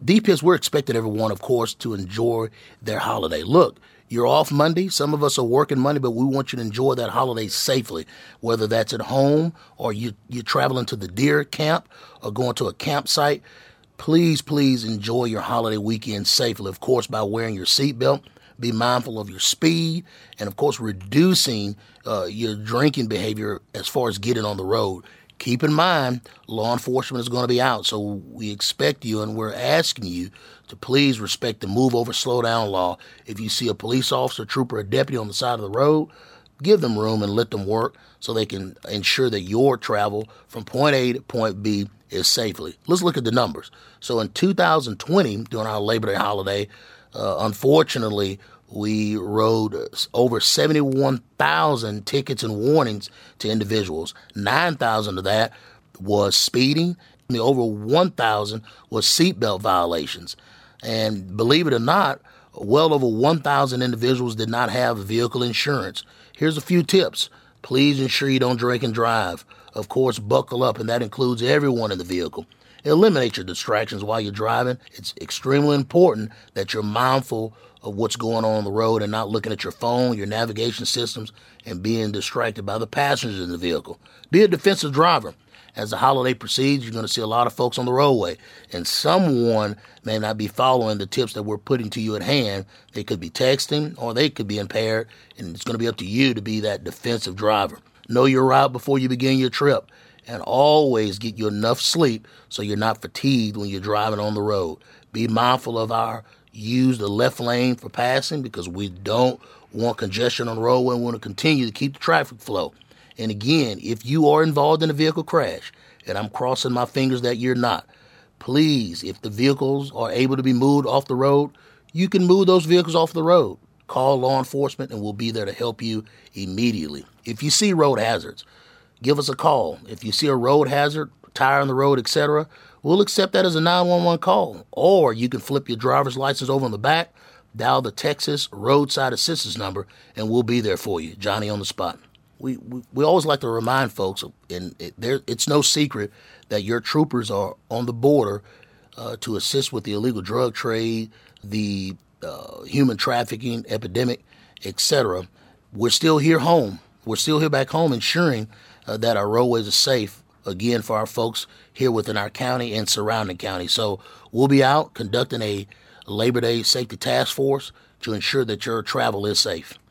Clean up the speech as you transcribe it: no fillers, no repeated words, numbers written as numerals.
DPS, we're expecting everyone, of course, to enjoy their holiday. Look, you're off Monday. Some of us are working Monday, but we want you to enjoy that holiday safely, whether that's at home or you're traveling to the deer camp or going to a campsite. Please enjoy your holiday weekend safely, of course, by wearing your seatbelt. Be mindful of your speed and, of course, reducing your drinking behavior as far as getting on the road. Keep in mind, law enforcement is going to be out, so we expect you and we're asking you to please respect the move over, slow down law. If you see a police officer, trooper, or deputy on the side of the road, give them room and let them work so they can ensure that your travel from point A to point B is safely. Let's look at the numbers. So in 2020, during our Labor Day holiday, unfortunately, we wrote over 71,000 tickets and warnings to individuals. 9,000 of that was speeding. Over 1,000 was seatbelt violations. And believe it or not, well over 1,000 individuals did not have vehicle insurance. Here's a few tips. Please ensure you don't drink and drive. Of course, buckle up, and that includes everyone in the vehicle. Eliminate your distractions while you're driving. It's extremely important that you're mindful of what's going on the road and not looking at your phone, your navigation systems, and being distracted by the passengers in the vehicle. Be a defensive driver. As the holiday proceeds, you're going to see a lot of folks on the roadway, and someone may not be following the tips that we're putting to you at hand. They could be texting or they could be impaired, and it's going to be up to you to be that defensive driver. Know your route before you begin your trip, and always get you enough sleep so you're not fatigued when you're driving on the road. Be mindful of use the left lane for passing because we don't want congestion on the roadway. We want to continue to keep the traffic flow. And again, if you are involved in a vehicle crash, and I'm crossing my fingers that you're not, please, if the vehicles are able to be moved off the road, you can move those vehicles off the road. Call law enforcement and we'll be there to help you immediately. If you see road hazards, give us a call. If you see a road hazard, tire on the road, etc., we'll accept that as a 911 call. Or you can flip your driver's license over on the back, dial the Texas roadside assistance number, and we'll be there for you. Johnny on the spot. We always like to remind folks, and it's no secret that your troopers are on the border to assist with the illegal drug trade, the human trafficking epidemic, etc. We're still here home. We're still here back home ensuring that our roadways are safe, again, for our folks here within our county and surrounding counties. So we'll be out conducting a Labor Day Safety Task Force to ensure that your travel is safe.